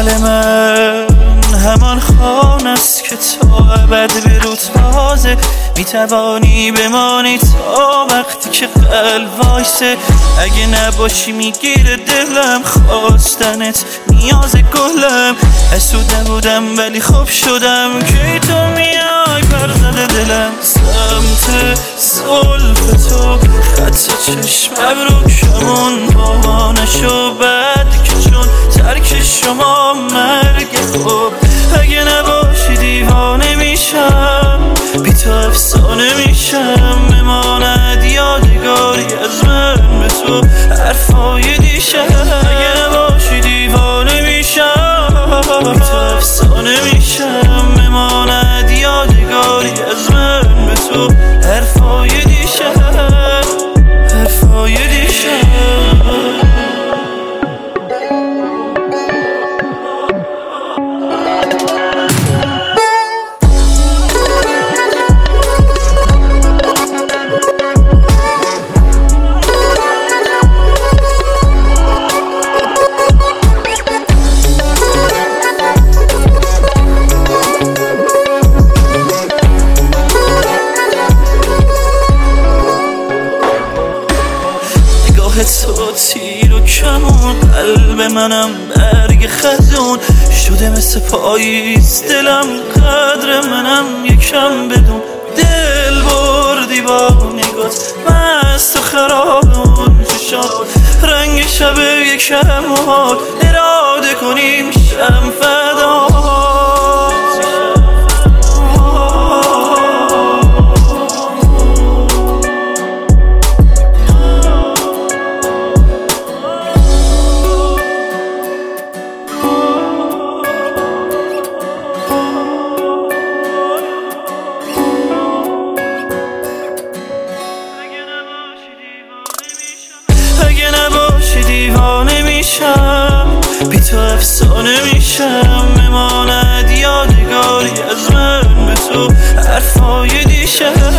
دل من همان خانه است که تا ابد به روت بازه، میتوانی بمانی تا وقتی که قلب وایسه. اگه نباشی میگیره دلم خواستنت نیاز گلم. حسود نبودم ولی خوب شدم که تو میای برزده دلم. سمت زلف تو خط چشم ابروشمون با نشو بد که چون ترک شما مرگ خوب. اگه نباشی دیوانه میشم، بی تو افسانه میشم، بماند یادگاری از من به تو حرفای دیشب. اگه نباشی دیوانه میشم، بی تو افسانه میشم، بماند یادگاری از من به تو حرفای دیشب، حرفای دیشب. تو تیر و کمون، قلب منم برگ خزون شده مثل پاییز. دلم قدر منم یکم بدون، دل بردی با نگات مست و خرابون چشات. رنگ شب یکم حال اراده کنیم شم فدا. اگه نباشی دیوانه میشم، بی تو افسانه میشم، بماند یادگاری از من به تو حرفای دیشب.